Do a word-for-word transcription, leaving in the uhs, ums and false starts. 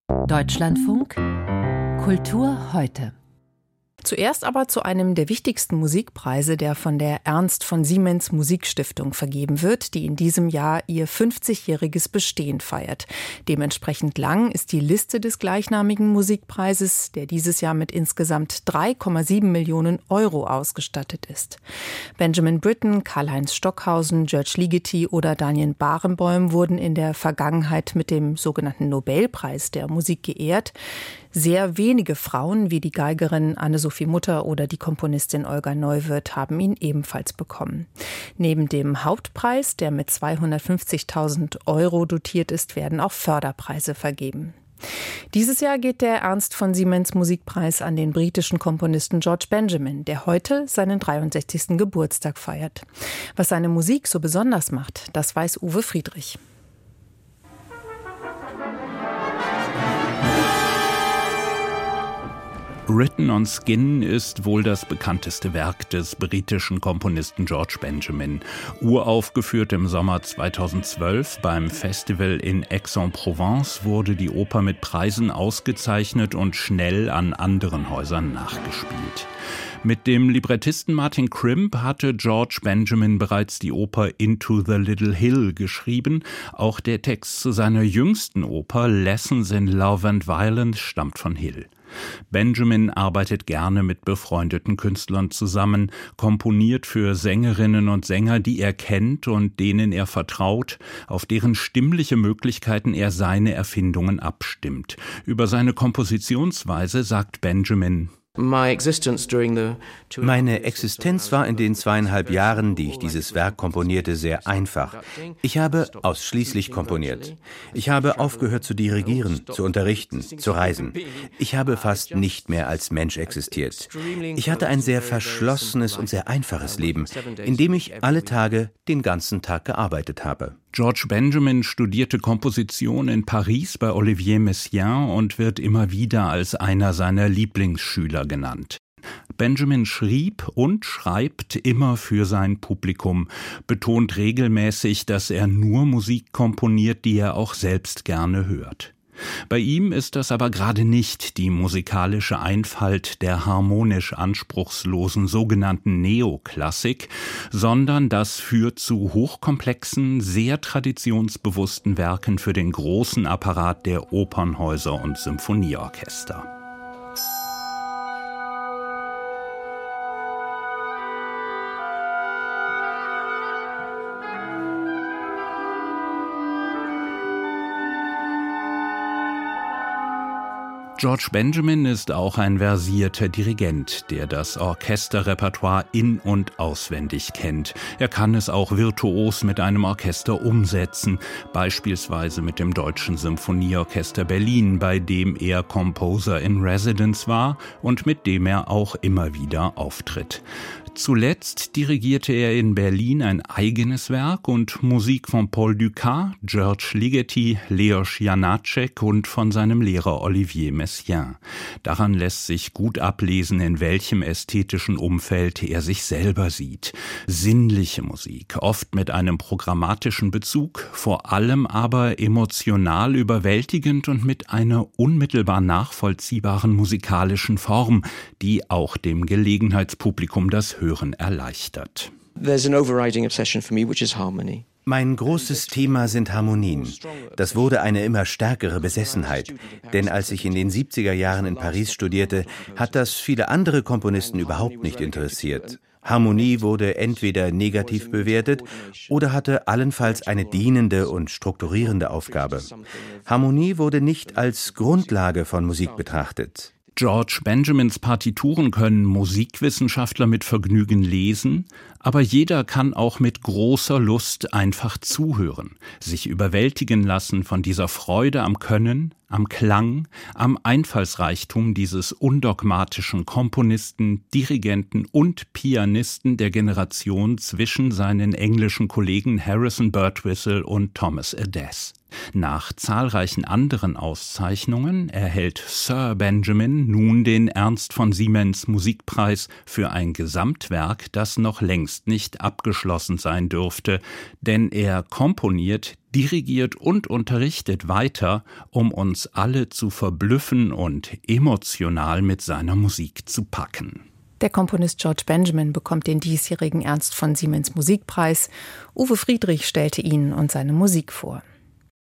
Deutschlandfunk Kultur heute. Zuerst aber zu einem der wichtigsten Musikpreise, der von der Ernst von Siemens Musikstiftung vergeben wird, die in diesem Jahr ihr fünfzigjähriges Bestehen feiert. Dementsprechend lang ist die Liste des gleichnamigen Musikpreises, der dieses Jahr mit insgesamt drei Komma sieben Millionen Euro ausgestattet ist. Benjamin Britten, Karl-Heinz Stockhausen, George Ligeti oder Daniel Barenboim wurden in der Vergangenheit mit dem sogenannten Nobelpreis der Musik geehrt. Sehr wenige Frauen wie die Geigerin Anne-Sophie Mutter oder die Komponistin Olga Neuwirth haben ihn ebenfalls bekommen. Neben dem Hauptpreis, der mit zweihundertfünfzigtausend Euro dotiert ist, werden auch Förderpreise vergeben. Dieses Jahr geht der Ernst von Siemens Musikpreis an den britischen Komponisten George Benjamin, der heute seinen dreiundsechzigsten Geburtstag feiert. Was seine Musik so besonders macht, das weiß Uwe Friedrich. Written on Skin ist wohl das bekannteste Werk des britischen Komponisten George Benjamin. Uraufgeführt im Sommer zweitausendzwölf beim Festival in Aix-en-Provence wurde die Oper mit Preisen ausgezeichnet und schnell an anderen Häusern nachgespielt. Mit dem Librettisten Martin Crimp hatte George Benjamin bereits die Oper Into the Little Hill geschrieben. Auch der Text zu seiner jüngsten Oper Lessons in Love and Violence stammt von Hill. Benjamin arbeitet gerne mit befreundeten Künstlern zusammen, komponiert für Sängerinnen und Sänger, die er kennt und denen er vertraut, auf deren stimmliche Möglichkeiten er seine Erfindungen abstimmt. Über seine Kompositionsweise sagt Benjamin: Meine Existenz war in den zweieinhalb Jahren, die ich dieses Werk komponierte, sehr einfach. Ich habe ausschließlich komponiert. Ich habe aufgehört zu dirigieren, zu unterrichten, zu reisen. Ich habe fast nicht mehr als Mensch existiert. Ich hatte ein sehr verschlossenes und sehr einfaches Leben, in dem ich alle Tage den ganzen Tag gearbeitet habe. George Benjamin studierte Komposition in Paris bei Olivier Messiaen und wird immer wieder als einer seiner Lieblingsschüler genannt. Benjamin schrieb und schreibt immer für sein Publikum, betont regelmäßig, dass er nur Musik komponiert, die er auch selbst gerne hört. Bei ihm ist das aber gerade nicht die musikalische Einfalt der harmonisch anspruchslosen sogenannten Neoklassik, sondern das führt zu hochkomplexen, sehr traditionsbewussten Werken für den großen Apparat der Opernhäuser und Symphonieorchester. George Benjamin ist auch ein versierter Dirigent, der das Orchesterrepertoire in- und auswendig kennt. Er kann es auch virtuos mit einem Orchester umsetzen, beispielsweise mit dem Deutschen Symphonieorchester Berlin, bei dem er Composer in Residence war und mit dem er auch immer wieder auftritt. Zuletzt dirigierte er in Berlin ein eigenes Werk und Musik von Paul Dukas, George Ligeti, Leos Janáček und von seinem Lehrer Olivier Messiaen. Daran lässt sich gut ablesen, in welchem ästhetischen Umfeld er sich selber sieht. Sinnliche Musik, oft mit einem programmatischen Bezug, vor allem aber emotional überwältigend und mit einer unmittelbar nachvollziehbaren musikalischen Form, die auch dem Gelegenheitspublikum das Hören erleichtert. There's an overriding obsession for me, which is harmony. Mein großes Thema sind Harmonien. Das wurde eine immer stärkere Besessenheit. Denn als ich in den siebziger Jahren in Paris studierte, hat das viele andere Komponisten überhaupt nicht interessiert. Harmonie wurde entweder negativ bewertet oder hatte allenfalls eine dienende und strukturierende Aufgabe. Harmonie wurde nicht als Grundlage von Musik betrachtet. George Benjamins Partituren können Musikwissenschaftler mit Vergnügen lesen, aber jeder kann auch mit großer Lust einfach zuhören, sich überwältigen lassen von dieser Freude am Können, am Klang, am Einfallsreichtum dieses undogmatischen Komponisten, Dirigenten und Pianisten der Generation zwischen seinen englischen Kollegen Harrison Birtwistle und Thomas Adès. Nach zahlreichen anderen Auszeichnungen erhält Sir Benjamin nun den Ernst von Siemens Musikpreis für ein Gesamtwerk, das noch längst längst nicht abgeschlossen sein dürfte, denn er komponiert, dirigiert und unterrichtet weiter, um uns alle zu verblüffen und emotional mit seiner Musik zu packen. Der Komponist George Benjamin bekommt den diesjährigen Ernst von Siemens Musikpreis. Uwe Friedrich stellte ihn und seine Musik vor.